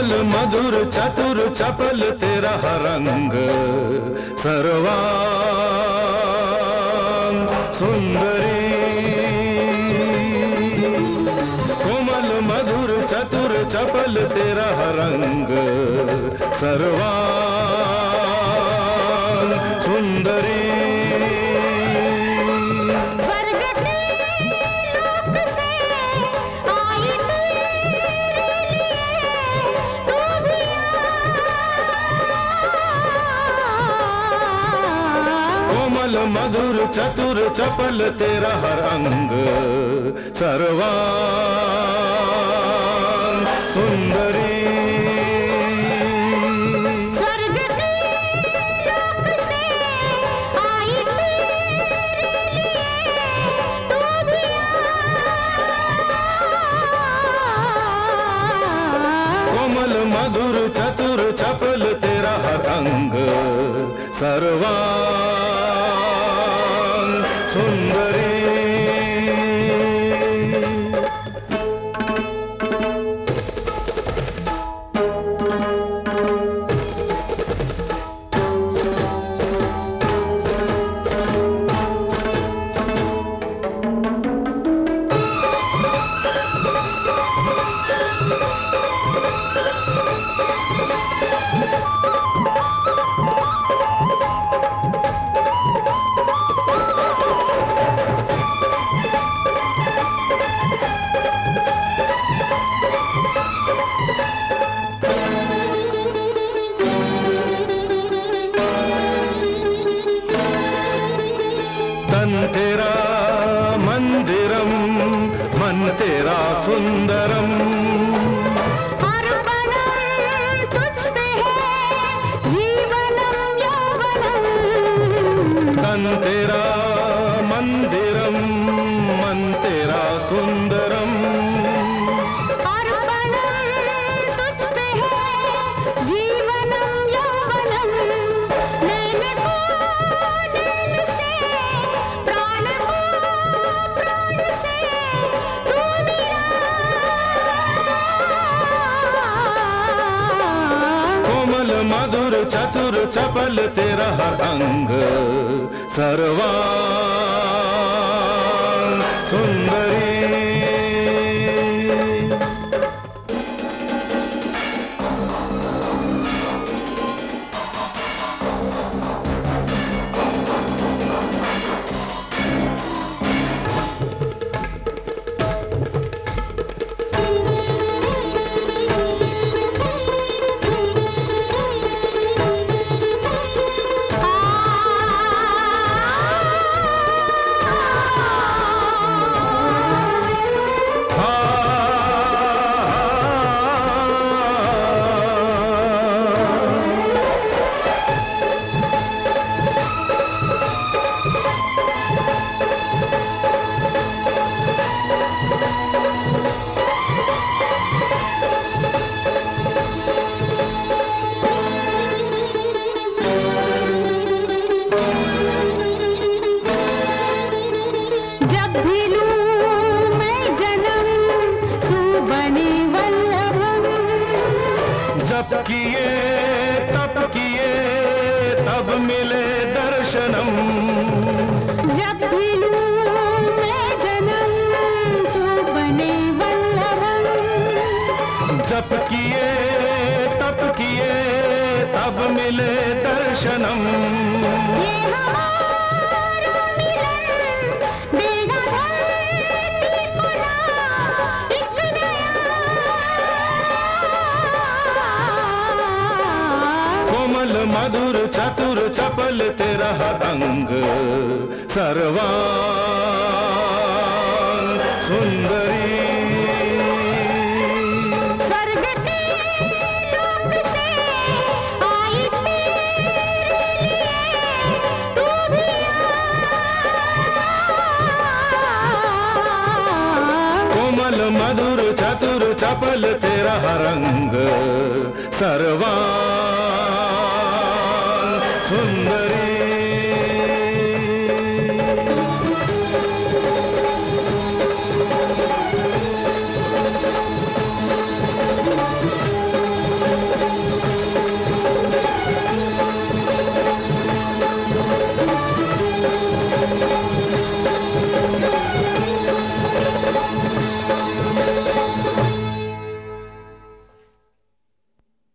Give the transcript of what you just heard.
कोमल मधुर चतुर चपल तेरा रंग सर्वांग सुंदरी। कोमल मधुर चतुर चपल तेरा रंग सर्वांग सुंदरी। कोमल मधुर चतुर चपल तेरा रंग सर्वांग सुंदरी। स्वर्ग के लोक से आई तेरे लिए तू भी कोमल मधुर चतुर चपल तेरा रंग सर्वांग सुंदरी। तन तेरा मंदिरम मन तेरा सुंदरम। हर पल तुझ पे है जीवनम यौवनम। तन तेरा मंदिरम मन तेरा सुंदरम। हर पल तुझ पे है जीवनम यौवनम। नैन को नैन से प्राण को प्राण से तू मिला। कोमल मधुर चतुर चपल तेरा रंग सर्वांग सुंदरी। जब भी लूं मैं जन्म तू बने वल्लभम। जब किए तब मिले दर्शनम। जब भी लूं मैं जन्म तू बने वल्लभम। जब किए तब मिले दर्शनम। ये हमारा मिलन देगा धरती को ना एक नया। कोमल मधुर चतुर चपल तेरा रंग सर्वांग सुंदरी। स्वर्ग के लोक से आई तेरे लिए तू भी कोमल मधुर चतुर चपल तेरा रंग सर्वांग